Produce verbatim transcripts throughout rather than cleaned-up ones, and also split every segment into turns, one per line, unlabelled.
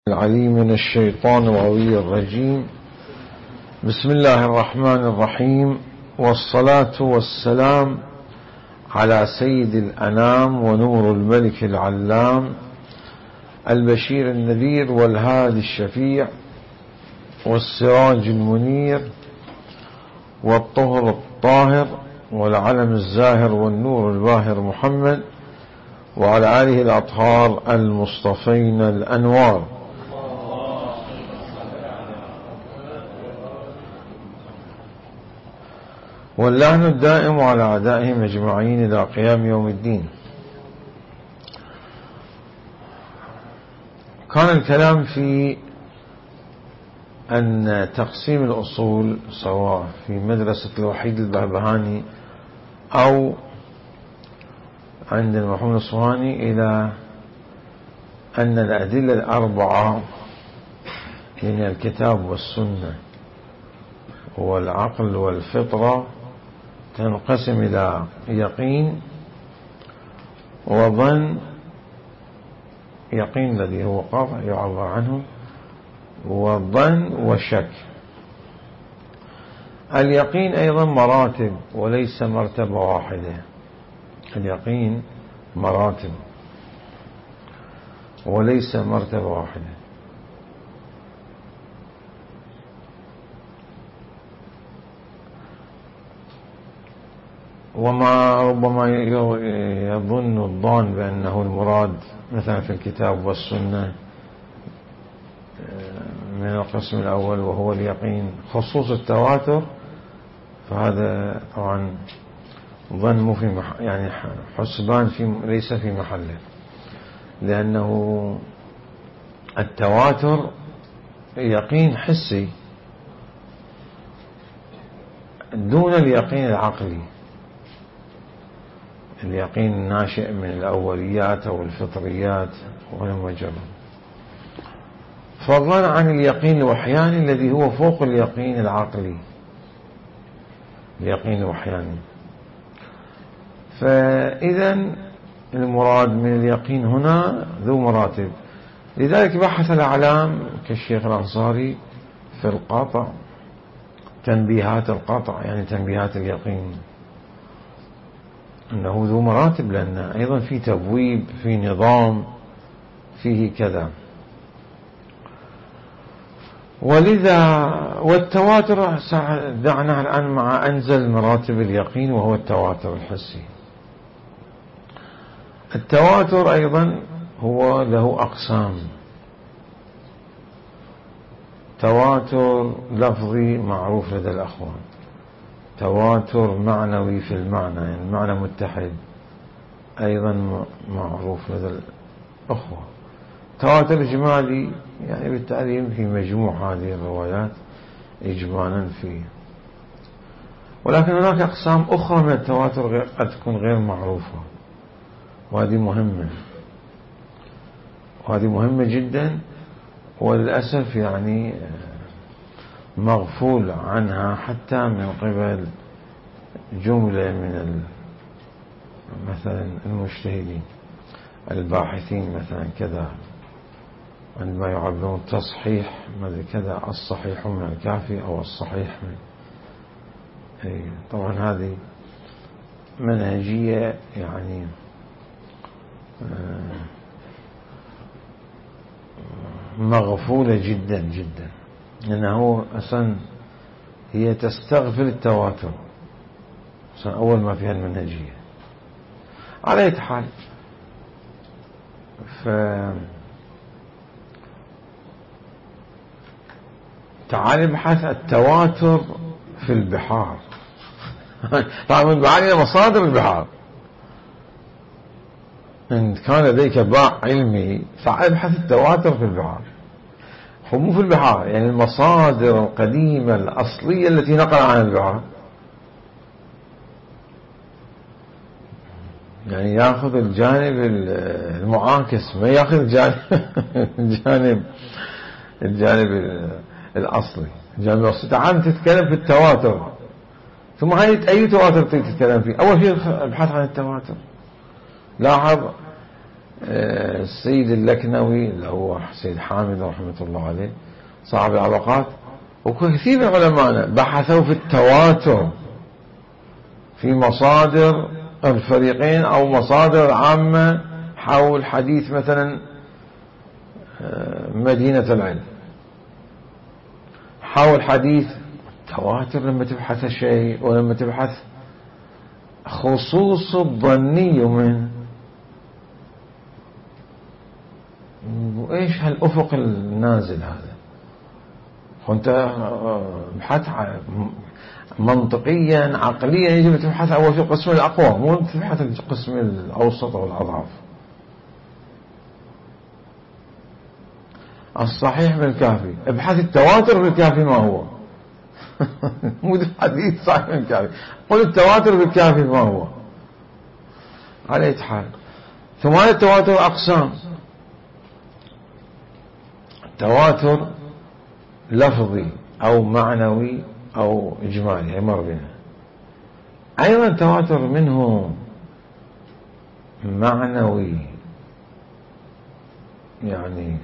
العليم من الشيطان الغوي الرجيم. بسم الله الرحمن الرحيم، والصلاة والسلام على سيد الأنام ونور الملك العلام البشير النذير والهادي الشفيع والسراج المنير والطهر الطاهر والعلم الزاهر والنور الباهر محمد وعلى آله الأطهار المصطفين الأنوار. واللعن الدائم على أعدائهم أجمعين إلى قيام يوم الدين. كان الكلام في أن تقسيم الأصول سواء في مدرسة الوحيد البهبهاني أو عند المرحوم الأصفهاني إلى أن الأدلة الأربعة يعني الكتاب والسنة والعقل والفطرة تنقسم إلى يقين وظن، يقين الذي هو قطع يعبر عنه، وظن وشك. اليقين أيضا مراتب وليس مرتبة واحدة، اليقين مراتب وليس مرتبة واحدة. وما ربما يظن الظان بأنه المراد مثلا في الكتاب والسنة من القسم الأول وهو اليقين خصوص التواتر، فهذا طبعا ظن مو في مح يعني حسبان في ليس في محله، لأنه التواتر يقين حسي دون اليقين العقلي، اليقين الناشئ من الأوليات أو الفطريات ولم يجرب، فضلا عن اليقين الوحياني الذي هو فوق اليقين العقلي، اليقين الوحياني. فإذا المراد من اليقين هنا ذو مراتب. لذلك بحث الأعلام كالشيخ الأنصاري في القطع، تنبيهات القطع يعني تنبيهات اليقين، أنه ذو مراتب، لأن أيضا في تبويب، في نظام، فيه كذا. ولذا والتواتر دعنا الآن مع أنزل مراتب اليقين وهو التواتر الحسي. التواتر أيضا هو له أقسام، تواتر لفظي معروف لدى الأخوان، تواتر معنوي في المعنى يعني المعنى متحد أيضا معروف لدى الأخوة، تواتر إجمالي يعني بالتعليم في مجموع هذه الروايات إجمالا فيه. ولكن هناك أقسام أخرى من التواتر قد تكون غير معروفة، وهذه مهمة وهذه مهمة جدا، وللأسف يعني مغفول عنها حتى من قبل جملة من مثلا المجتهدين الباحثين مثلا كذا، عندما يعبرون تصحيح كذا الصحيح من الكافي أو الصحيح من أي. طبعا هذه منهجية يعني مغفولة جدا جدا، لأنه أصلا هي تستغفل التواتر أصلا أول ما فيها المنهجية. على أي حال، ف تعال نبحث التواتر في البحار. طبعا من بعد مصادر البحار، إن كان لديك باع علمي تعال ابحث التواتر في البحار، هو مو في البحار يعني المصادر القديمة الأصلية التي نقل عن البحار، يعني يأخذ الجانب المعاكس ما يأخذ الجانب الجانب الجانب الأصلي الجانب الأصلي. تعال تتكلم في التواتر، ثم هاي أي تواتر تتكلم فيه؟ أول شيء ابحث عن التواتر. لاحظ السيد اللكنوي اللي هو سيد حامد رحمة الله عليه صاحب العلاقات، وكثير من علمائنا بحثوا في التواتر في مصادر الفريقين أو مصادر عامة حول حديث مثلا مدينة العلم، حول حديث التواتر. لما تبحث شيء ولما تبحث خصوص الظني منه، وإيش هالأفق النازل هذا، وانت بحث منطقيا عقليا يجب تبحث أول في القسم الأقوى، مو تبحث القسم الأوسط والأضعف. الصحيح بالكافي، ابحث التواتر بالكافي ما هو مو حديث صحيح بالكافي، قل التواتر بالكافي ما هو. على أي حال، ثم هذا التواتر أقسام: تواتر لفظي أو معنوي أو إجمالي مر بنا. أيضا تواتر منه معنوي، يعني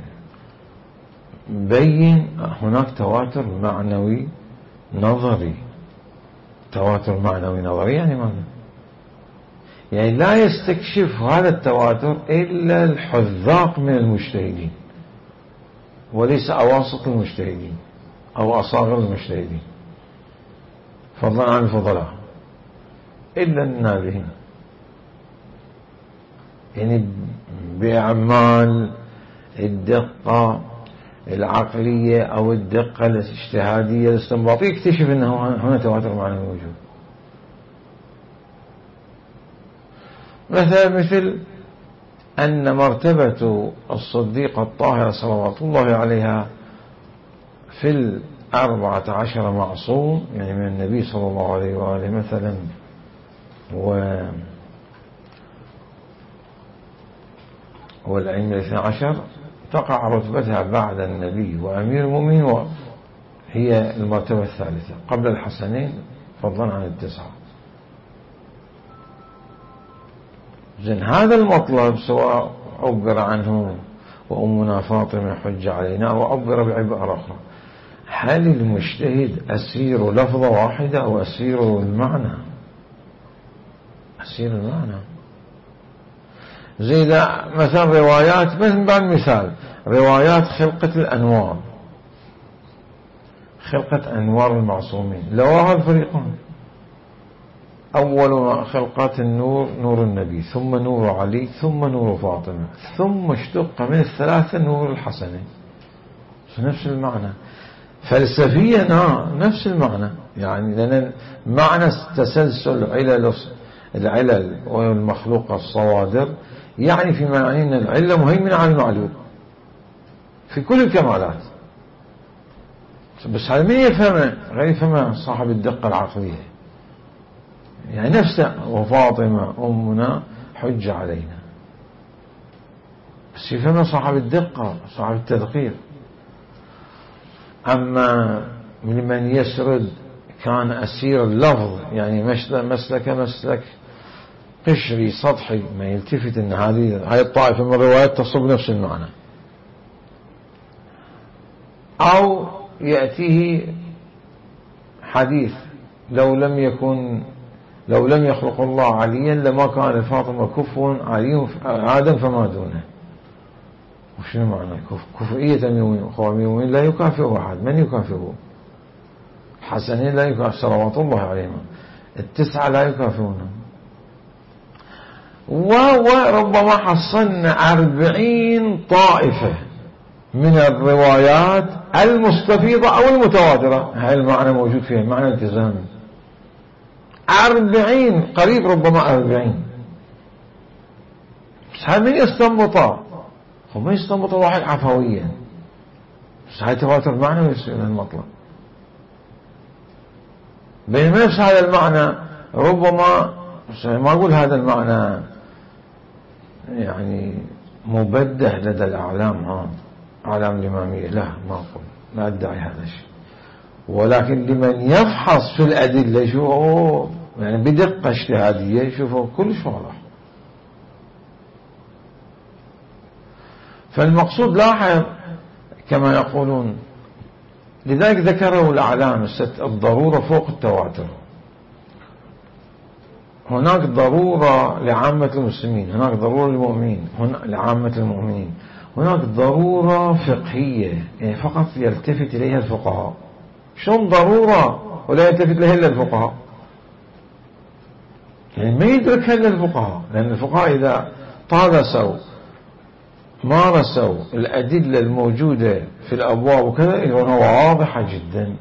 بين هناك تواتر معنوي نظري. تواتر معنوي نظري يعني ماذا؟ يعني لا يستكشف هذا التواتر إلا الحذاق من المجتهدين، وليس أواسط المجتهدين أو أصاغر المجتهدين فضلا عن الفضلاء، إلا النابهين، يعني بأعمال الدقة العقلية أو الدقة الاجتهادية الاستنباطية يكتشف أنه هنا تواتر معنوي موجود. مثلا مثل أن مرتبة الصديقة الطاهرة صلوات الله عليها في الأربعة عشر معصوم، يعني من النبي صلى الله عليه وآله مثلا و والأئمة الاثنى عشر، تقع رتبتها بعد النبي وأمير المؤمنين، وهي المرتبة الثالثة قبل الحسنين فضلا عن التسعة. زين، هذا المطلب سواء عبر عنه وأمنا فاطمة حج علينا أو عبر بعبارة أخرى، هل المجتهد أسير لفظة واحدة أو أسير المعنى؟ أسير المعنى. زي مثلا روايات، مثل بعد مثال روايات خلقة الأنوار، خلقة أنوار المعصومين، لواها الفريقون: أول خلقات النور نور النبي، ثم نور علي، ثم نور فاطمة، ثم اشتق من الثلاثة نور الحسنين. نفس المعنى فلسفيا، نفس المعنى، يعني لأن معنى تسلسل علل العلل والمخلوق الصوادر، يعني في معنى أن العلة مهيمنة على المعلول في كل الكمالات. بس هذا من يفهمه؟ غير يفهمه صاحب الدقة العقلية، يعني نفسه وفاطمة أمنا حج علينا، بس يفهمه صاحب الدقة صاحب التدقيق. أما لمن يسرد كان أسير اللفظ، يعني مسلك مسلك قشري سطحي، ما يلتفت أن هذه هاي الطائفة من الروايات تصب نفس المعنى، أو يأتيه حديث لو لم يكن لو لم يخلق الله عليا لما كان فاطمة كفوا علي آدم فما دونه. وشنو معنى كفئية المؤمنين؟ لا يكافئ أحد. من يكافئه؟ الحسنين لا يكافئ صلوات الله عليهم، التسعة لا يكافئونه. وربما حصلنا أربعين طائفة من الروايات المستفيضة أو المتواترة، هاي المعنى موجود فيها، معنى التزامي. أربعين، قريب ربما أربعين. بس هاي من يستنبطها؟ هم ما يستنبط واحد عفويا، بس هاي تواتر معنى ويصير المطلب. بينما نفس هذا المعنى ربما ما أقول هذا المعنى يعني مبده لدى الأعلام، ها أعلام الإمامية، لا ما أقول، لا أدعي هذا الشيء، ولكن لمن يفحص في الأدلة يشوفه يعني بدقة اجتهادية يشوفه كلش واضح. فالمقصود لاحظ كما يقولون، لذلك ذكروا الأعلام الضرورة فوق التواتر. هناك ضرورة لعامة المسلمين، هناك ضرورة للمؤمنين، هناك لعامة المؤمنين، هناك ضرورة فقهية يعني فقط يلتفت إليها الفقهاء. شلون ضرورة ولا يلتفت إليها إلا الفقهاء؟ يعني ما يدركها إلا الفقهاء، لأن الفقهاء إذا طالسوا مارسوا الأدلة الموجودة في الأبواب وكذا يرونها واضحة جدا.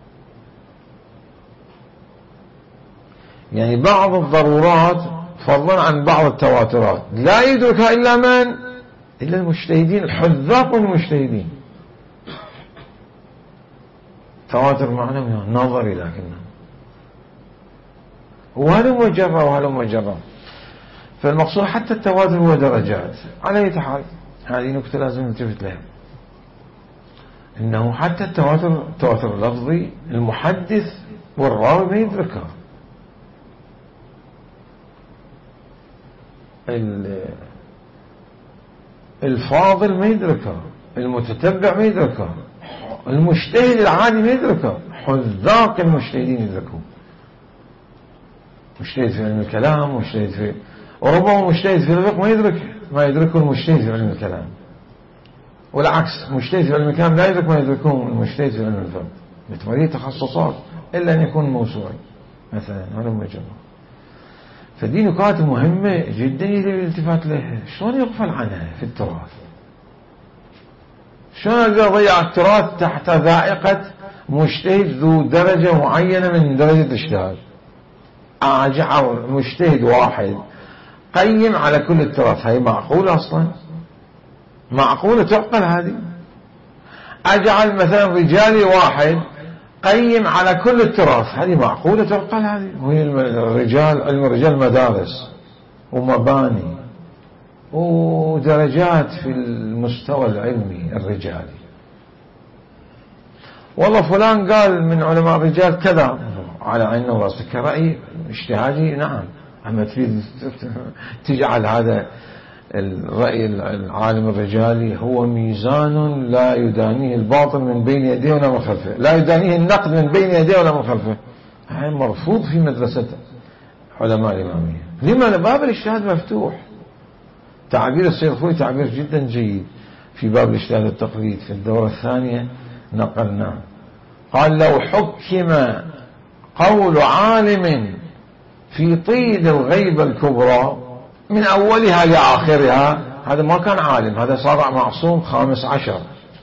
يعني بعض الضرورات فضلا عن بعض التواترات لا يدركها إلا من؟ إلا المجتهدين الحذاق والمجتهدين. تواتر معنى نظري، لكنه وهلم وجرى وهلم وجرى. فالمقصود حتى التواتر هو درجات. على أي حال هذه نكتة لازم نلتفت لها، إنه حتى التواتر التواتر اللفظي المحدث والراوي ما يدركها، الفاضل ما يدركها، المتتبع ما يدركها، المجتهد العادي ما يدركها، حذاق المجتهدين يدركون. مجتهد في علم الكلام، مجتهد في وربما مجتهد في الفقه ما يدرك ما يدركه المجتهد في علم الكلام، والعكس مجتهد في علم الكلام لا يدرك ما يدركه المجتهد في علم الفقه. بتمارين تخصصات إلا أن يكون موسوعي مثلا هذا مجرد. فدي نقاط مهمة جدا يجب الالتفات لها. شلون يغفل عنها في التراث؟ شلون أقدر أضيع التراث تحت ذائقة مجتهد ذو درجة معينة من درجة الاجتهاد؟ أجعل مجتهد واحد قيم على كل التراث، هاي معقولة أصلا؟ معقولة تعقل هذه؟ أجعل مثلا رجالي واحد قيم على كل التراث، هذه معقولة تعقل هذه؟ وهي الرجال علم الرجال مدارس ومباني ودرجات في المستوى العلمي الرجالي. والله فلان قال من علماء الرجال كذا على عيننا وراسك كرأي اجتهادي، نعم، أما تريد تجعل هذا الرأي العالم الرجالي هو ميزان لا يدانيه الباطل من بين يديه ولا من خلفه، لا يدانيه النقد من بين يديه ولا من خلفه، هذا مرفوض في مدرسة علماء الإمامية. لما؟ باب الاجتهاد مفتوح. تعبير السيد الخوئي تعبير جدا جيد في باب الاجتهاد التقليد في الدورة الثانية نقلناه، قال: لو حكم قول عالم في طيد الغيبة الكبرى من أولها لآخرها، هذا ما كان عالم، هذا صار معصوم خامس عشر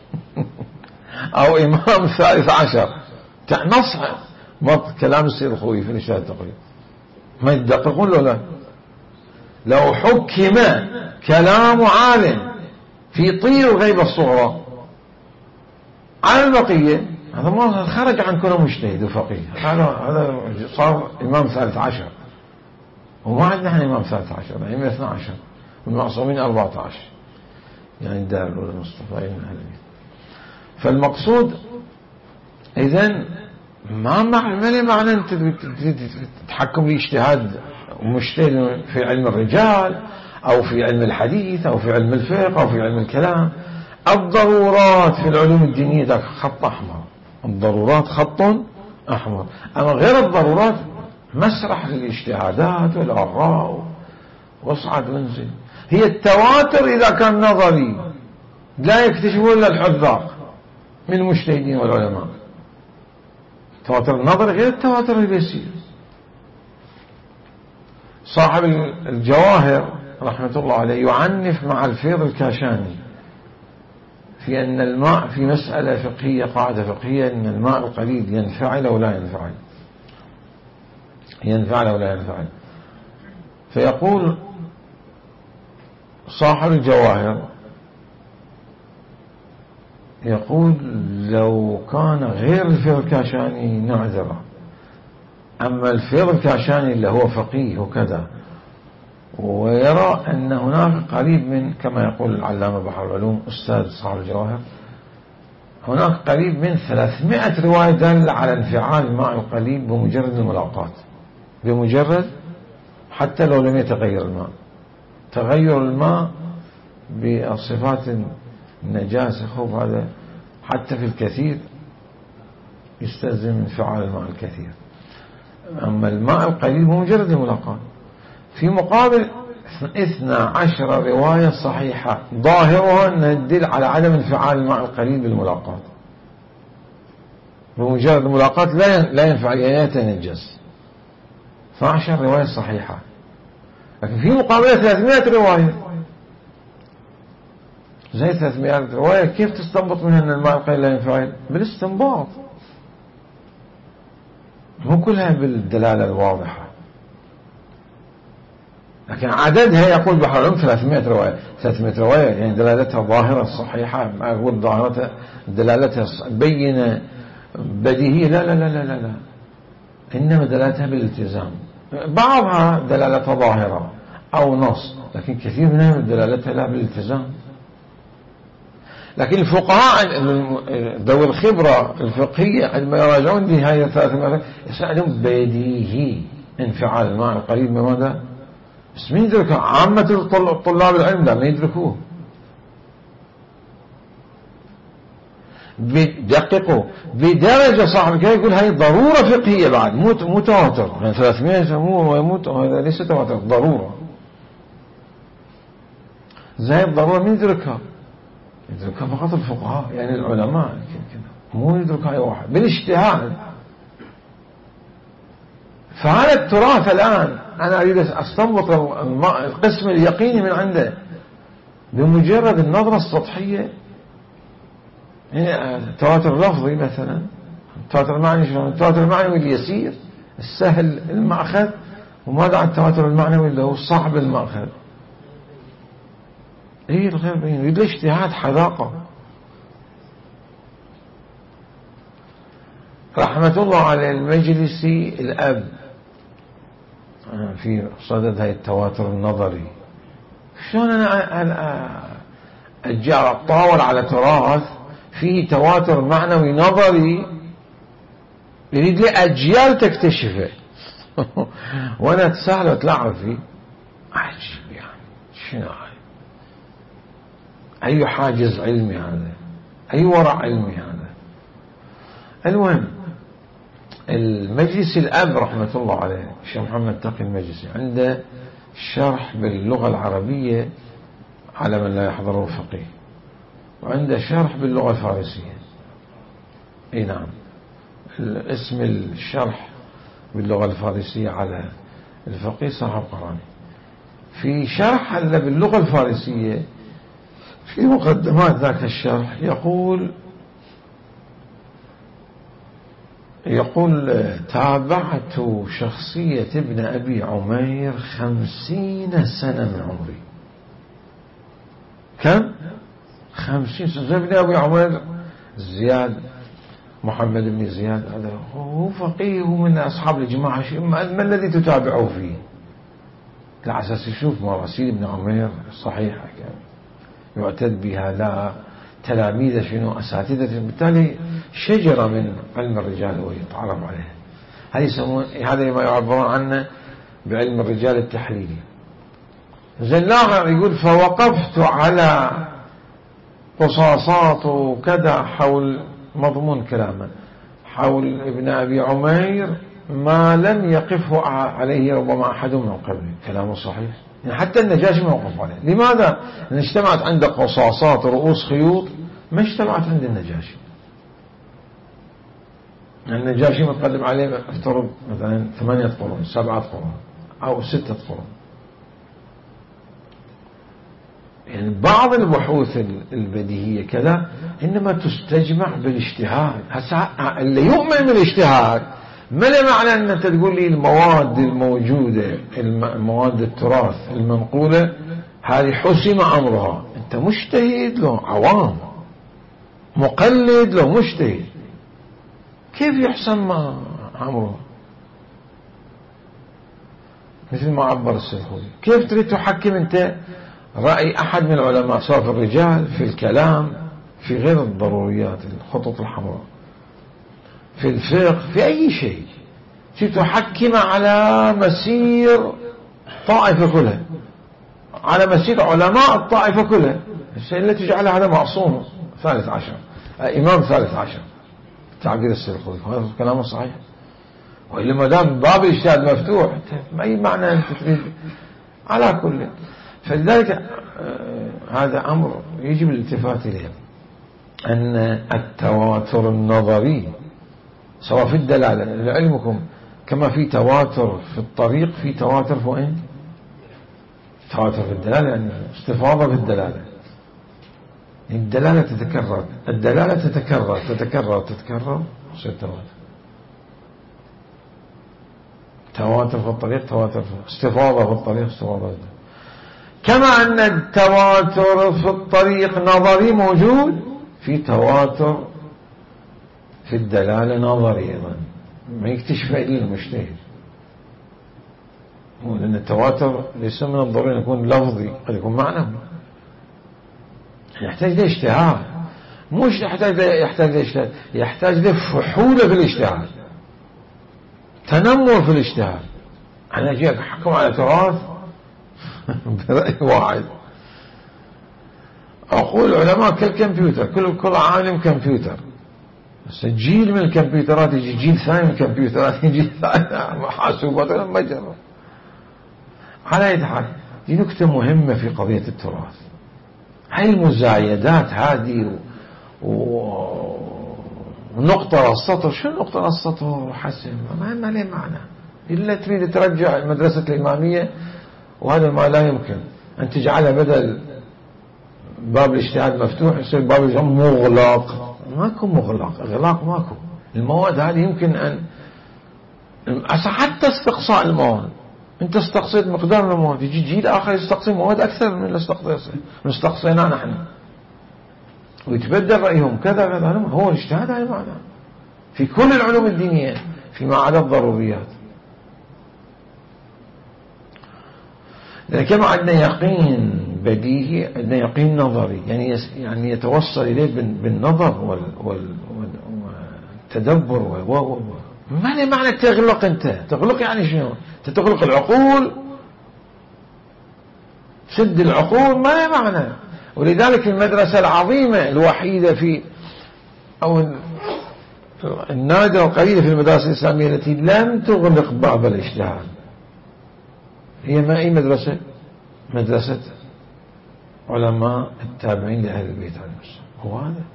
أو إمام ثالث عشر. نصح كلام السيد الخوئي في الاجتهاد التقليد ما يدققون له لا. لو حكم كلام عالم في طيد الغيبة الصغرى على البقية، هذا ما خرج عن كونه مجتهد وفقيه، هذا هذا صار إمام ثالث عشر، وما عندنا احنا إمام ثالث عشر، إمام اثنى عشر، والمعصومين أربعة عشر، يعني الدار الأولى المصطفى من أهل البيت. فالمقصود إذن ما معنى معنى أن تتحكم باجتهاد ومجتهد في علم الرجال أو في علم الحديث أو في علم الفقه أو في علم الكلام. الضرورات في العلوم الدينية ذاك خط أحمر، الضرورات خط أحمر، أما غير الضرورات مسرح للاجتهادات والآراء واصعد وانزل. هي التواتر إذا كان نظري لا يكتشفه إلا الحذاق من المجتهدين والعلماء. التواتر النظري غير التواتر اللي يصير. صاحب الجواهر رحمة الله عليه يعنف مع الفيض الكاشاني في أن الماء في مسألة فقهية، قاعدة فقهية، أن الماء القليل ينفعل أو لا ينفعل، ينفعل أو لا ينفعل. فيقول صاحب الجواهر، يقول: لو كان غير الفيض الكاشاني نعذره، أما الفيض الكاشاني اللي هو فقيه وكذا، ويرى أن هناك قريب من، كما يقول العلامة بحر العلوم أستاذ صاحب الجواهر، هناك قريب من ثلاثمائة رواية دل على انفعال الماء القليل بمجرد الملاقات، بمجرد حتى لو لم يتغير الماء، تغير الماء بالصفات النجاسة خوف هذا حتى في الكثير يستلزم انفعال الماء الكثير. أما الماء القليل هو مجرد الملاقاة. في مقابل اثنى عشر رواية صحيحة ظاهرها أنها تدل على عدم انفعال الماء القليل بالملاقاة، بمجرد الملاقاة لا ينفعل يعني يتنجس. اثنى عشر رواية صحيحة، لكن في مقابلة ثلاثمائة رواية. زي ثلاثمائة رواية كيف تستنبط منها أن الماء القليل لا ينفعل؟ بالاستنباط، مو كلها بالدلالة الواضحة. لكن عددها يقول بحر العلم ثلاثمائة رواية. ثلاثمائة رواية يعني دلالتها ظاهرة صحيحة، ما أقول ظاهرتها دلالتها بينة بديهية، لا لا لا لا لا, لا. إنما دلالتها بالالتزام. بعضها دلالتها ظاهرة أو نص، لكن كثير منها دلالتها لا بالالتزام. لكن الفقهاء ذوي الخبرة الفقهية عندما يراجعون بهذه الثلاث يسألون بديهي انفعال الماء القليل بماذا؟ بس مين يدركه؟ عامة طلاب العلم لا ما يدركوه. بدققوا بدرجة صاحب كده يقول هاي ضرورة فقهية بعد مو مو تواتر، يعني ثلاثمائة مو يموت هذا ليس تواتر، ضرورة. زي الضرورة مين يدركها؟ يدركها فقط الفقهاء يعني العلماء كده، مو يدركها أي واحد بالاجتهاد. فهذا التراث الآن أنا أريد أستنبط القسم اليقيني من عنده بمجرد النظرة السطحية. يعني التواتر اللفظي مثلا، التواتر المعنوي شلون؟ التواتر المعنوي اليسير السهل المأخذ، وماذا عن التواتر المعنوي اللي هو صعب المأخذ؟ ايه الغير بين يريد الاجتهاد حذاقة. رحمة الله على المجلسي الأب في صدد هاي التواتر النظري. شلون أنا أجي أتطاول على تراث فيه تواتر معنوي نظري يريد لي أجيال تكتشفه وأنا أتساهل وأتلعب فيه؟ عجيب يعني. شنو هاي؟ أي حاجز علمي هذا؟ أي ورع علمي هذا؟ المهم المجلس الأب رحمة الله عليه الشيخ محمد تقي المجلسي عنده شرح باللغة العربية على من لا يحضره الفقيه، وعنده شرح باللغة الفارسية. اي نعم، اسم الشرح باللغة الفارسية على الفقيه صاحب قراني. في شرح باللغة الفارسية في مقدمات ذاك الشرح يقول يقول تابعت شخصية ابن أبي عمير خمسين سنة من عمري. كم؟ خمسين سنة. ابن أبي عمير زياد محمد بن زياد هذا هو فقيه من أصحاب الجماعة، ما الذي تتابعه فيه؟ على أساس يشوف مراسيل ابن عمير صحيحة كان يعتد بها، لا تلاميذ شنو أساتذة، بالتالي شجرة من علم الرجال ويتعرف عليه. هذا يسمون هذا ما يعبرون عنه بعلم الرجال التحليلي. زلاغة يقول فوقفت على قصاصات وكذا حول مضمون كلامه حول ابن أبي عمير ما لم يقفه عليه ربما أحد من قبله. كلامه صحيح، يعني حتى النجاشي ما وقف عليه. لماذا؟ لأن اجتمعت عنده قصاصات رؤوس خيوط ما اجتمعت عند النجاشي. النجاشي متقدم عليه افترض مثلا ثمانية قرون سبعة قرون أو ستة قرون. يعني بعض البحوث البديهية كذا إنما تستجمع بالاجتهاد. هسه اللي يؤمن بالاجتهاد ما له معنى أن أنت تقول لي المواد الموجودة المواد التراث المنقولة هذه حسم أمرها. أنت مجتهد له عوام، مقلد له مجتهد، كيف يحسم أمره؟ مثل ما عبر السلخوي. كيف تريد تحكم أنت رأي أحد من العلماء سواء في الرجال في الكلام في غير الضروريات الخطط الحمراء في الفقه في أي شيء، تحكم على مسير طائفة كلها، على مسير علماء الطائفة كلها. الشيء الذي تجعل هذا معصوم ثالث عشر، إمام ثالث عشر، تعبير السيد الخوئي، هذا كلامه صحيح. وإلا ما دام باب الاجتهاد مفتوح أي معنى أنت تريد على كل. فلذلك هذا أمر يجب الالتفات إليه، أن التواتر النظري سواء في الدلالة، لعلمكم كما في تواتر في الطريق في تواتر في وين؟ تواتر في الدلالة، يعني استفاضة في الدلالة. الدلالة تتكرر، الدلالة تتكرر تتكرر تتكرر يصير تواتر. تواتر في الطريق تواتر في استفاضة في الطريق استفاضة في الدلالة. كما أن التواتر في الطريق نظري موجود، في تواتر في الدلالة نظري أيضا ما يكتشف إلا المجتهد. لأن التواتر ليس من الضروري أن يكون لفظي، قد يكون معنوي، يحتاج لاجتهاد، مش يحتاج يحتاج لاجتهاد، يحتاج لفحولة في الاجتهاد، تنمر في الاجتهاد. أنا أجي أحكم على تراث برأي واحد، أقول العلماء كالكمبيوتر، كل كل عالم كمبيوتر، بس جيل من الكمبيوترات يجي جيل ثاني من الكمبيوترات يجي ثاني حاسوبات ما جرى. على أي حال دي نكتة مهمة في قضية التراث. هاي المزايدات هذه ونقطة السطر، شو نقطة السطر وحسن ما ما له معنى إلا تريد ترجع مدرسة الإمامية، وهذا ما لا يمكن أن تجعلها بدل باب الاجتهاد مفتوح يصير باب الاجتهاد مغلق. ماكو مغلق، إغلاق ماكو. المواد هذه يمكن أن حتى استقصاء المواد، أنت استقصيت مقدار من المواد، يجي جيل آخر يستقصي مواد أكثر من اللي استقصيناه نحن، ويتبدل رأيهم كذا كذا. هو الاجتهاد هاي معنى في كل العلوم الدينية فيما عدا الضروريات. لأن كما عندنا يقين بديهي عندنا يقين نظري، يعني يعني يتوصل إليه بالنظر والتدبر وال ما معنى تغلق. أنت تغلق يعني شنو؟ تغلق العقول، سد العقول، ما له معنى. ولذلك المدرسة العظيمة الوحيدة في أو النادرة القليلة في المدارس الإسلامية التي لم تغلق باب الاجتهاد هي ما أي مدرسة؟ مدرسة علماء التابعين لأهل البيت عليهم السلام. هو هذا.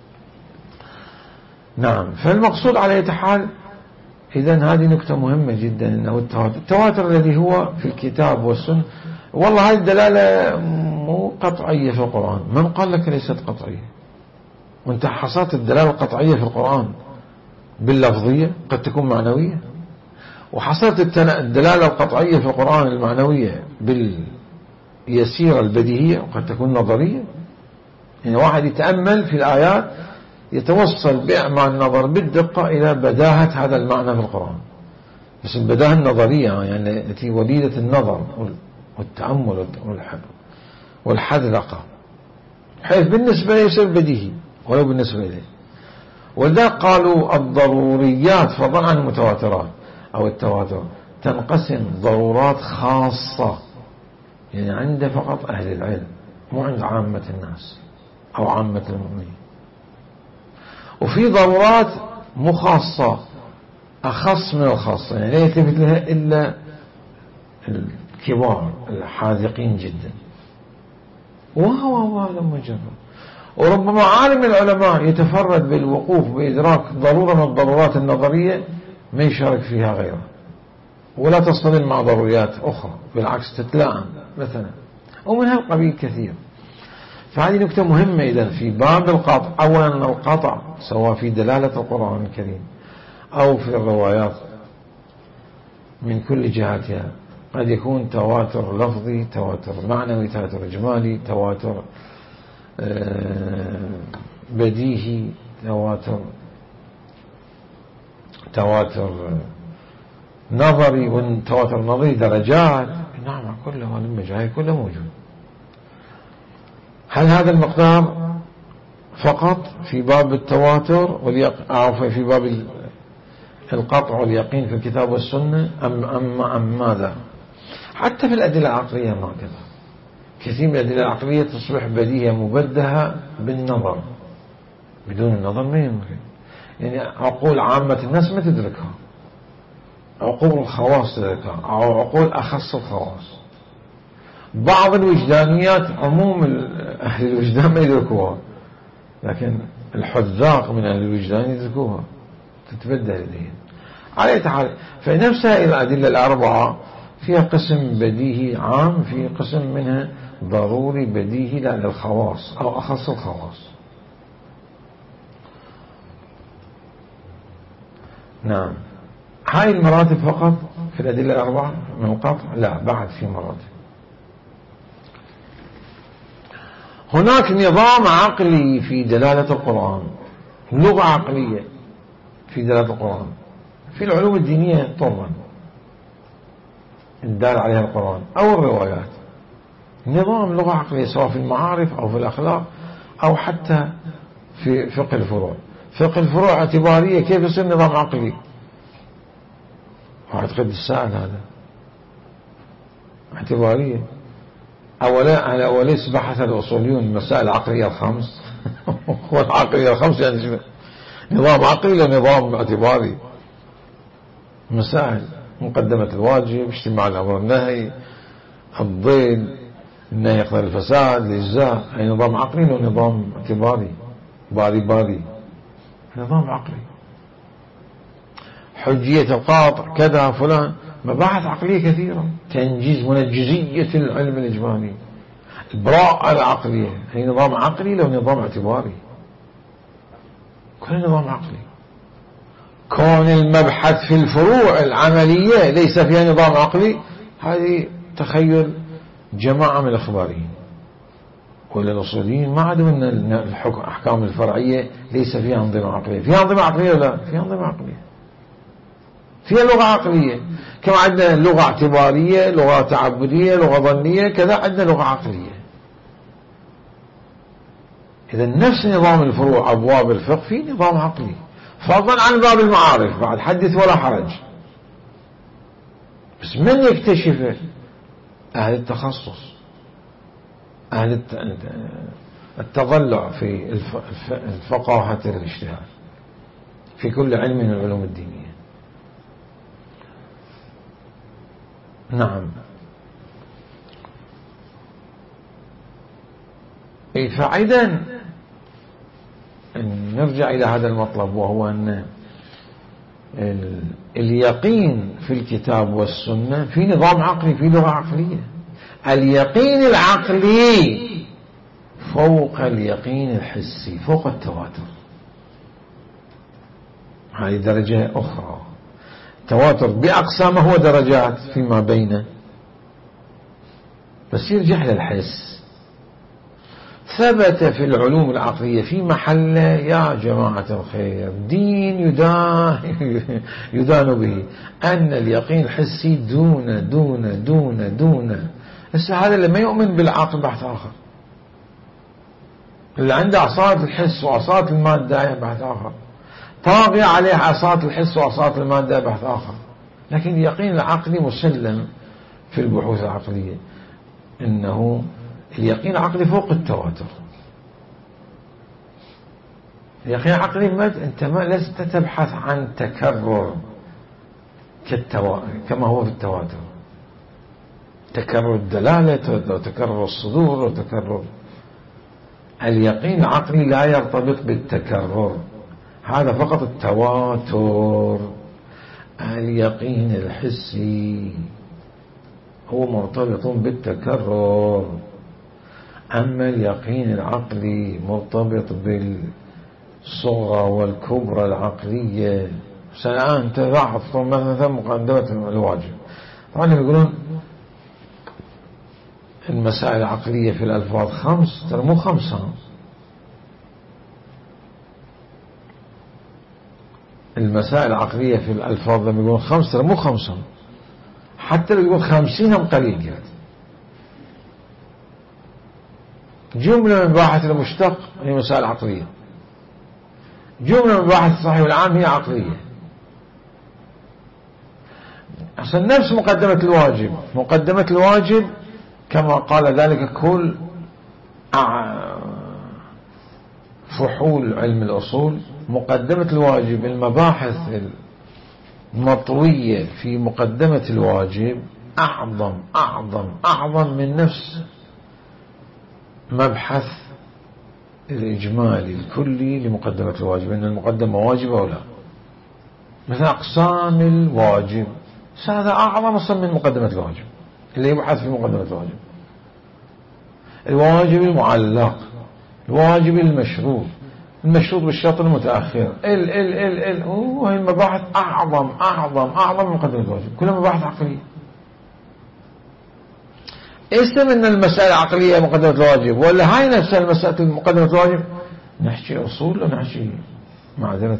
نعم. فالمقصود على أي حال إذن هذه نكتة مهمة جدا، أنه التواتر, التواتر الذي هو في الكتاب والسنة. والله هذه الدلالة مو قطعية في القرآن، من قال لك ليست قطعية؟ وانت حصلت الدلالة القطعية في القرآن باللفظية قد تكون معنوية، وحصلت الدلالة القطعية في القرآن المعنوية باليسيرة البديهية وقد تكون نظرية. يعني واحد يتأمل في الآيات يتوصل مع النظر بالدقة إلى بداهة هذا المعنى في القرآن، بس البداهة النظرية يعني التي وليدة النظر والتأمل والحذلقة، حيث بالنسبة يصير بديهي ولو بالنسبة إليه. ولذلك قالوا الضروريات فضلا عن المتواترات أو التواتر تنقسم ضرورات خاصة، يعني عند فقط أهل العلم مو عند عامة الناس أو عامة المؤمنين. وفي ضرورات مخاصة أخص من الخاصة، يعني لا يلتفت لها إلا الكبار الحاذقين جدا، وهو هذا مجرد. وربما عالم العلماء يتفرد بالوقوف بإدراك ضرورة من الضرورات النظرية ما يشارك فيها غيره، ولا تصطدم مع ضروريات أخرى، بالعكس تتلائم مثلا، ومن هالقبيل كثير. فهذه نكتة مهمة إذن في باب القطع. أولا القطع سواء في دلالة القرآن الكريم أو في الروايات من كل جهاتها قد يكون تواتر لفظي، تواتر معنوي، تواتر إجمالي، تواتر بديهي، تواتر تواتر نظري. والتواتر النظري درجات. نعم كله هذا المجال كله موجود. هل هذا المقدار فقط في باب التواتر واليقين في باب القطع واليقين في الكتاب والسنة أم, أم, أم ماذا؟ حتى في الأدلة العقلية ما كذا. كثير من الأدلة العقلية تصبح بديهة مبدهة بالنظر، بدون النظر ما يمكن. يعني عقول عامة الناس ما تدركها، عقول الخواص تدركها، أو عقول أخص الخواص. بعض الوجدانيات عموم أهل الوجدان ما يدركوها، لكن الحذاق من أهل الوجدان يدركوها، تتبدل لديهم. على تعالى فنفسها الأدلة الأربعة فيها قسم بديهي عام، في قسم منها ضروري بديهي للخواص أو أخص الخواص. نعم، هاي المراتب فقط في الأدلة الأربعة من القطع؟ لا، بعد في مراتب. هناك نظام عقلي في دلالة القرآن، لغة عقلية في دلالة القرآن في العلوم الدينية طبعا الدال عليها القرآن أو الروايات، نظام لغة عقلية سواء في المعارف أو في الأخلاق أو حتى في فقه الفروع. فقه الفروع اعتبارية، كيف يصير نظام عقلي؟ أعتقد السائل هذا اعتبارية. أولا أوليس بحث الأصوليون المسائل العقلية الخمس والعقلية الخمس يعني نظام عقلي لنظام اعتباري. مسائل مقدمة الواجب، اجتماع الأمر النهي، الضيل، النهي يقتضي الفساد، الإجزاء، أي نظام عقلي له نظام اعتباري باري باري، نظام عقلي. حجية القاطع كذا فلان، مباحث عقلية كثيرة، تنجيز منجزية العلم الإجمالي، البراءة العقلية، هي نظام عقلي له نظام اعتباري، كل نظام عقلي. كون المبحث في الفروع العملية ليس فيها نظام عقلي، هذه تخيل جماعة من الأخباريين ولا الأصوليين ما عدوا أن الأحكام الفرعية ليس فيها أنظمة عقلية. فيها أنظمة عقلية ولا فيها أنظمة عقلية؟ فيها لغة عقلية، كما عندنا لغة اعتبارية، لغة تعبدية، لغة ظنية، كذا عندنا لغة عقلية. إذا نفس نظام الفروع أبواب الفقه في نظام عقلي، فضلا عن باب المعارف بعد حدث ولا حرج. بس من يكتشفه؟ أهل التخصص، أهل التضلع في الفقاهة الاجتهاد في كل علم من العلوم الدينية. نعم. فإذا نرجع إلى هذا المطلب، وهو أن اليقين في الكتاب والسنة في نظام عقلي، في لغة عقلية. اليقين العقلي فوق اليقين الحسي، فوق التواتر، هذه درجة أخرى. التواتر بأقسامه هو درجات فيما بينه، بس يرجع للحس. ثبت في العلوم العقلية في محله يا جماعة الخير، دين يدان, يدان به، أن اليقين الحسي دون دون دون دون. هسه هذا اللي ما يؤمن بالعقل بحث آخر، اللي عنده عصات الحس وعصات المادة بحث آخر، طاغي عليه عصات الحس وعصات المادة بحث آخر. لكن اليقين العقلي مسلم في البحوث العقلية، إنه اليقين العقلي فوق التواتر. اليقين العقلي أنت ما لست تبحث عن تكرر كالتوا... كما هو في التواتر، تكرر الدلالة وتكرر الصدور وتكرر. اليقين العقلي لا يرتبط بالتكرر، هذا فقط التواتر. اليقين الحسي هو مرتبط بالتكرر، أما اليقين العقلي مرتبط بالصغرى والكبرى العقلية. الآن تلاحظ مثلا مقدمة الواجب، طبعا يقولون المسائل العقلية في الألفاظ خمس، ترى مو خمسة. المسائل العقلية في الألفاظ لما يقولون خمس ترى مو خمسة، حتى لو يقول خمسين هم قليل يعني. جملة من باحث المشتق هي مسائل عقلية، جملة من باحث الصحيح والعام هي عقلية. أصلا نفس مقدمة الواجب، مقدمة الواجب كما قال ذلك كل فحول علم الأصول. مقدمة الواجب، المباحث المطوية في مقدمة الواجب أعظم أعظم أعظم من نفس مبحث الإجمالي الكلي لمقدمة الواجب، إن المقدمة واجبة ولا. مثل أقسام الواجب، هذا أعظم أصلا من مقدمة الواجب اللي يبحث في مقدمة الواجب. الواجب المعلق، الواجب المشروط، المشروط بالشرط المتأخر، ال ال ال ال وهي المباحث أعظم أعظم أعظم من مقدمة الواجب، كلها مباحث عقلية. اسم ان المسألة عقلية مقدمة الواجب، ولا هاي نفسها المسألة مقدمة الواجب؟ نحكي أصول ونحكي معذرة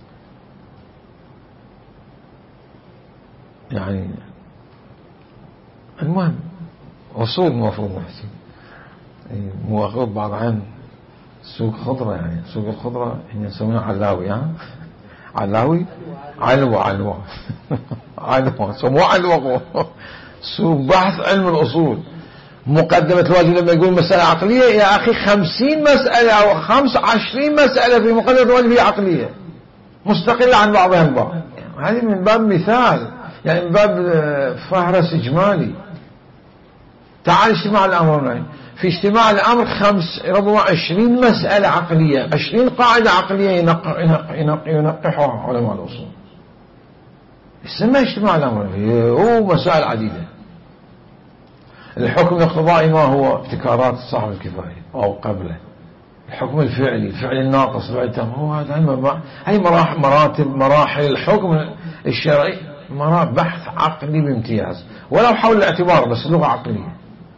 يعني المهم أصول المفروض نحكي، مو أخذ بعض عن سوق خضرة، يعني سوق الخضرة هي يسمونها علاوي، ها علاوي علوة علوة علوة سموه علوة. سوق بحث علم الأصول. مقدمة الواجب لما يقول مسألة عقلية، يا أخي خمسين مسألة أو خمس عشرين مسألة في مقدمة الواجب هي عقلية مستقلة عن بعضها البعض. هذه من باب مثال، يعني من باب فهرس إجمالي. تعال اجتماع الأمر، في اجتماع الأمر خمس ربما عشرين مسألة عقلية، عشرين قاعدة عقلية ينقح ينقح ينقحها علماء الأصول. يسمى اجتماع الأمر، هو مسائل عديدة. الحكم الاقتضائي ما هو؟ ابتكارات صاحب الكفاية أو قبله. الحكم الفعلي، الفعل الناقص الفعل التام، هو هذا هي مراحل مراتب مراحل الحكم الشرعي، مراتب بحث عقلي بامتياز، ولو حول الاعتبار بس لغة عقلية.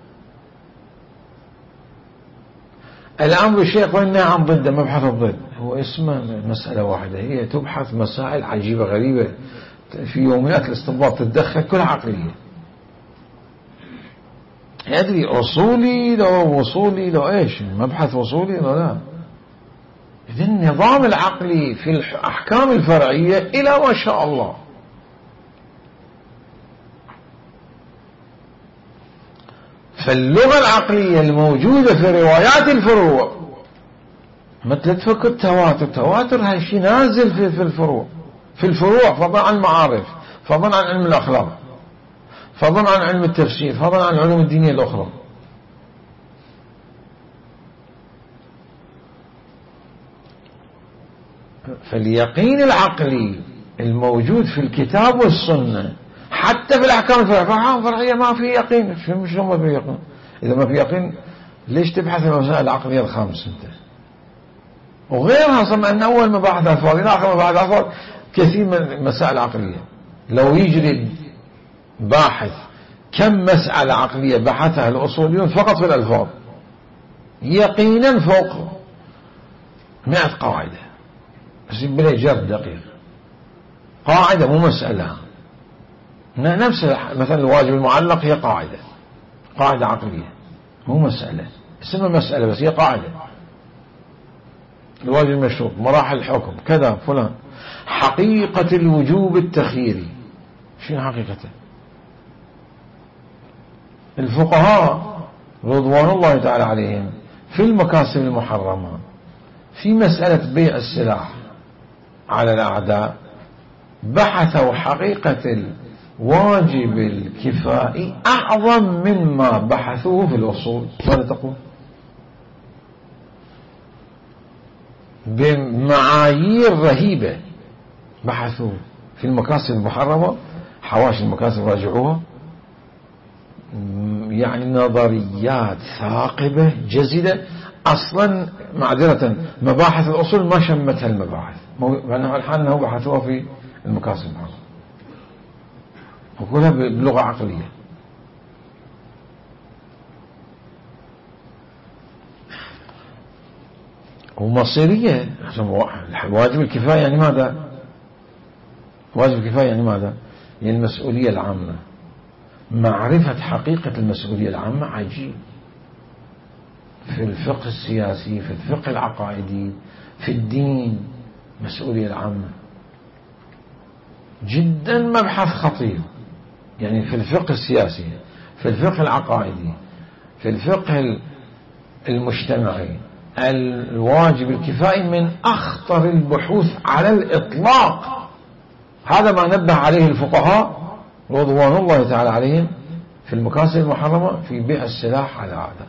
الأمر بالشيء والنهي عن ضده، مبحث الضد، هو اسمه مسألة واحدة، هي تبحث مسائل عجيبة غريبة في يوميات الاستنباط تتدخل كلها عقلية. يدري أصولي لو وصولي لو إيش مبحث وصولي لو لا. إذن النظام العقلي في الأحكام الفرعية إلى ما شاء الله. فاللغة العقلية الموجودة في روايات الفروع مثل تفك التواتر، تواتر هاي شيء نازل في, في الفروع في الفروع فضلا عن المعارف، فضلا عن علم الأخلاق، فضلا عن علم التفسير، فضلا عن العلوم الدينية الأخرى. فاليقين العقلي الموجود في الكتاب والسنة حتى في الأحكام الفرعية ما في يقين. مش ما في يقين؟ إذا ما في يقين ليش تبحث عن المسائل العقلية الخامس أنت وغيرها؟ صمع أن أول مباحث أفضل آخر مباحث أفضل كثير من المسائل العقلية. لو يجري باحث كم مسألة عقلية بحثها الأصوليون فقط في الألفاظ يقينا فوق مئة قاعدة، بس بلا جرد دقيق. قاعدة مو مسألة، نفس مثلا الواجب المعلق هي قاعدة، قاعدة عقلية مو مسألة، اسمها مسألة بس هي قاعدة. الواجب المشروط، مراحل الحكم كذا فلان. حقيقة الوجوب التخييري، شنو حقيقته؟ الفقهاء رضوان الله تعالى عليهم في المكاسب المحرمة في مسألة بيع السلاح على الأعداء بحثوا حقيقة الواجب الكفائي أعظم مما بحثوه في الأصول. ماذا تقول؟ بمعايير رهيبة بحثوا في المكاسب المحرمة، حواشي المكاسب راجعوها، يعني نظريات ثاقبة جزدة. أصلا معذرة مباحث الأصول ما شمتها المباحث، لأنه الحال أنه بحثوها في المكاسب المحرمة وكلها بلغة عقلية. ومصيرية. واجب الكفاية يعني ماذا؟ واجب الكفاية يعني ماذا؟ يعني المسؤولية العامة. معرفة حقيقة المسؤولية العامة عجيب في الفقه السياسي، في الفقه العقائدي، في الدين. مسؤولية العامة جدا مبحث خطير، يعني في الفقه السياسي، في الفقه العقائدي، في الفقه المجتمعي الواجب الكفائي من أخطر البحوث على الإطلاق. هذا ما نبه عليه الفقهاء رضوان الله تعالى عليهم في المكاسب المحرمة في بيع السلاح على هذا.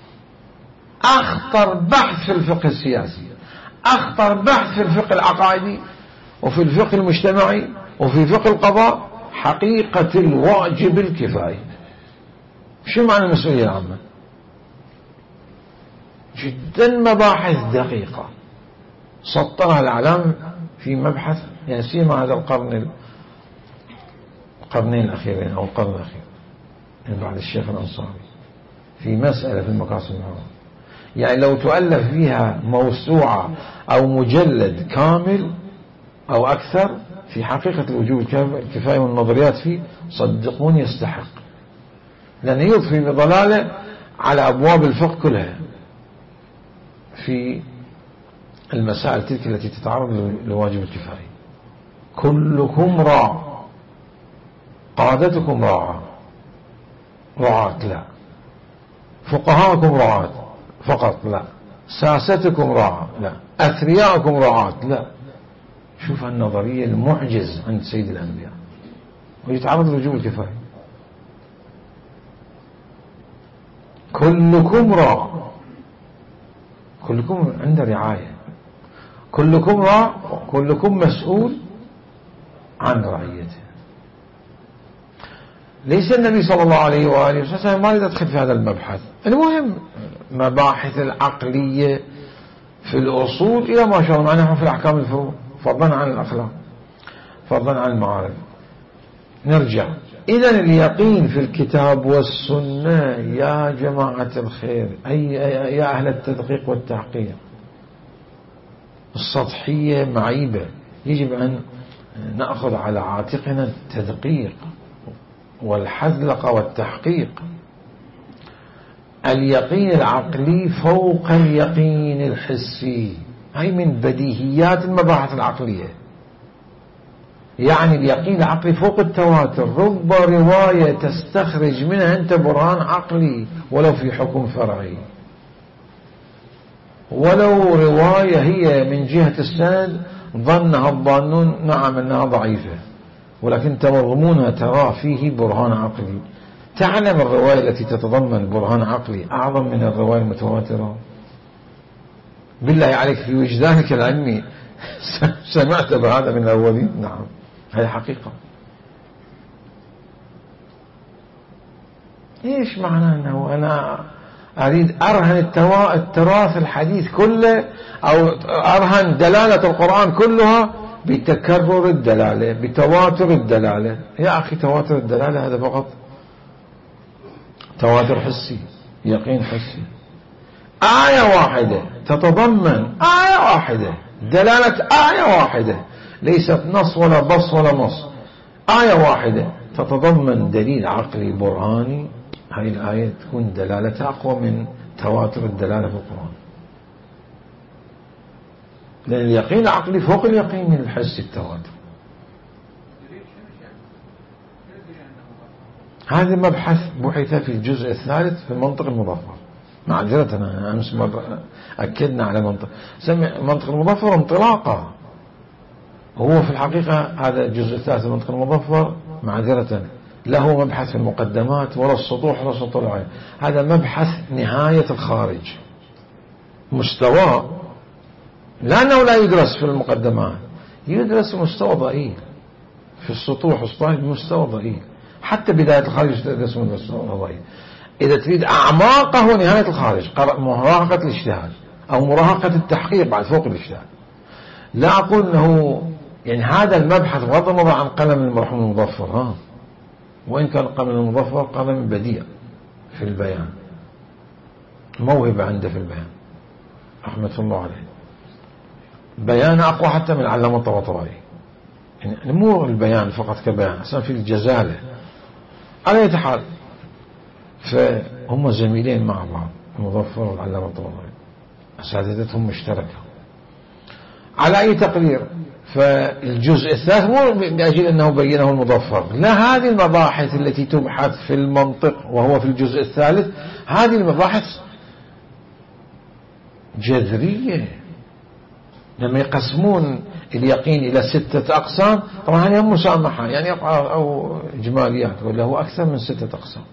أخطر بحث في الفقه السياسي، أخطر بحث في الفقه العقائدي، وفي الفقه المجتمعي، وفي فقه القضاء، حقيقة الواجب الكفائي. شو معنى المسؤولية العامة؟ جدا مباحث دقيقة سطرها الإعلام في مبحث يعني سيما هذا القرن القرنين الأخيرين أو القرن الأخير يعني بعد الشيخ الأنصاري في مسألة في المقاصد المحرمة. يعني لو تؤلف فيها موسوعة أو مجلد كامل أو أكثر في حقيقة الوجوب الكفاية والنظريات فيه، صدقوني يستحق، لأنه يضفي بضلاله على أبواب الفقه كلها في المسائل تلك التي تتعرض لواجب الكفاية. كلكم راع، قادتكم راعة رعاة لا، فقهاءكم رعاة فقط لا، ساستكم راعة لا، أثرياءكم رعاة لا. شوف النظرية المعجز عند سيد الأنبياء ويتعرض لوجوب الكفاية. كلكم راع، كلكم عنده رعاية، كلكم راع، كلكم مسؤول عن رعيته. ليس النبي صلى الله عليه وآله وسلم ما يدخل في هذا المبحث. المهم مباحث العقلية في الأصول إلى ما شاء الله نحن في الأحكام الفروع، فضلا عن الأخلاق، فضلا عن المعارف. نرجع إذن اليقين في الكتاب والسنة يا جماعة الخير، أي يا أهل التدقيق والتحقيق. السطحية معيبة، يجب أن نأخذ على عاتقنا التدقيق والحذلقة والتحقيق. اليقين العقلي فوق اليقين الحسي، هي من بديهيات المباحث العقلية. يعني اليقين العقلي فوق التواتر. رب رواية تستخرج منها أنت برهان عقلي ولو في حكم فرعي، ولو رواية هي من جهة السند ظنها الظانون نعم أنها ضعيفة، ولكن تمضمونها ترى فيه برهان عقلي. تعلم الرواية التي تتضمن برهان عقلي أعظم من الرواية المتواترة؟ بالله عليك في وجدانك العلمي سمعت بهذا من الأولين؟ نعم، هذه حقيقة. إيش معنى أنه أنا أريد أرهن التراث الحديث كله أو أرهن دلالة القرآن كلها بتكرر الدلالة، بتواتر الدلالة؟ يا أخي تواتر الدلالة هذا فقط تواتر حسي، يقين حسي. آية واحدة تتضمن آية واحدة دلالة آية واحدة، ليست نص ولا بص ولا نص، آية واحدة تتضمن دليل عقلي برهاني، هذه الآية تكون دلالتها أقوى من تواتر الدلالة في القرآن. لأن اليقين العقلي فوق اليقين الحسي التواتر. هذا مبحث بحث في الجزء الثالث في المنطق المظفر. معذرة أنا أمس أكدنا على منطق سمع منطق المظفر انطلاقة، هو في الحقيقة هذا الجزء الثالث المنطق المظفر معذرة له مبحث في المقدمات ولا السطوح ولا سطور العين. هذا مبحث نهاية الخارج، مستوى لأنه لا يدرس في المقدمات، يدرس مستوى ضئيل في السطوح والسطوح مستوى ضئيل، حتى بداية الخارج تدرس مستوى ضئيل. إذا تريد أعماقه نهاية الخارج، مراهقة الاجتهاد أو مراهقة التحقيق بعد فوق الاجتهاد. لا أقول أنه يعني هذا المبحث بغض النظر عن قلم المرحوم المظفر، ها وإن كان قلم المظفر قلم بديع في البيان، موهبة عنده في البيان رحمة الله عليه، بيان أقوى حتى من العلامة الطباطبائي. يعني مو البيان فقط كبيان، أصلا في الجزالة. على أي حال فهم زميلين مع بعض، المظفر والعلامة الطباطبائي، أساتذتهم مشتركة. على أي تقدير فالجزء الثالث مو بأجل أنه بينه المظفر، لا، هذه المباحث التي تبحث في المنطق وهو في الجزء الثالث، هذه المباحث جذرية. لما يقسمون اليقين إلى ستة أقسام، طبعا هذه مسامحة يعني أو إجماليات، ولا هو أكثر من ستة أقسام.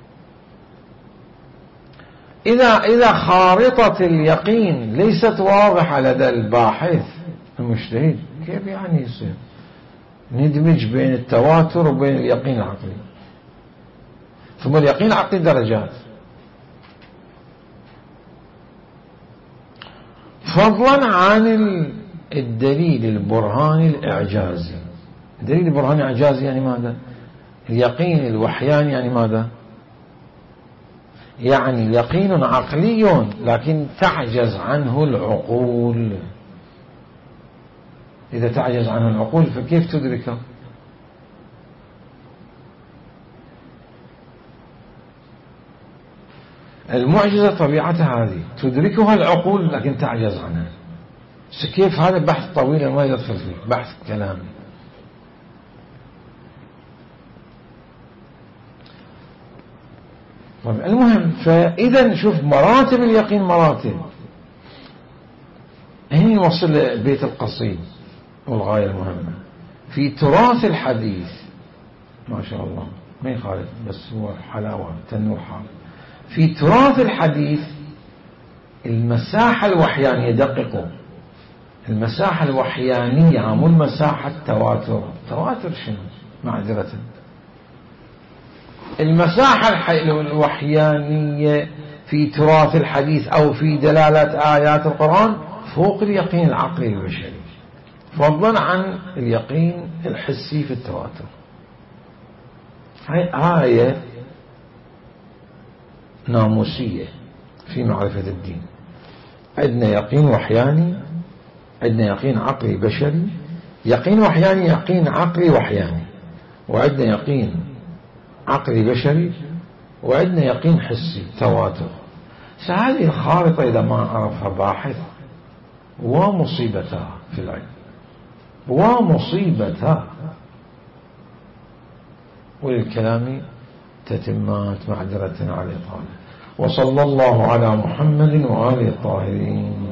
إذا إذا خارطة اليقين ليست واضحة لدى الباحث المجتهد، كيف يعني يصير ندمج بين التواتر وبين اليقين العقلي؟ ثم اليقين العقلي درجات، فضلا عن الدليل البرهاني الإعجازي. الدليل البرهاني الإعجازي يعني ماذا؟ اليقين الوحياني يعني ماذا؟ يعني يقين عقلي لكن تعجز عنه العقول. إذا تعجز عنه العقول فكيف تدركه؟ المعجزة طبيعتها هذه، تدركها العقول لكن تعجز عنها. كيف؟ هذا بحث طويل ما يدخل فيه، بحث كلامي. طيب المهم، فإذا شوف مراتب اليقين مراتب. هنا نوصل لبيت القصيد والغاية المهمة في تراث الحديث. ما شاء الله ما يخالف، بس هو حلاوة تنور حال. في تراث الحديث المساحة الوحيانية، دققوا، المساحة الوحيانية مو المساحة التواتر. تواتر شنو؟ معذرة، المساحة الوحيانية في تراث الحديث أو في دلالة آيات القرآن فوق اليقين العقلي البشري، فضلا عن اليقين الحسي في التواتر. هاي آية ناموسية في معرفة الدين. عندنا يقين وحياني، عندنا يقين عقلي بشري. يقين وحياني يقين عقلي وحياني، وعندنا يقين عقلي بشري، وعندنا يقين حسي تواتر. فهذه الخارطة إذا ما عرفها باحث ومصيبتها في العلم، ومصيبتها. وللكلام تتمات، معذرة على الإطالة. وصلى الله على محمد وآله الطاهرين.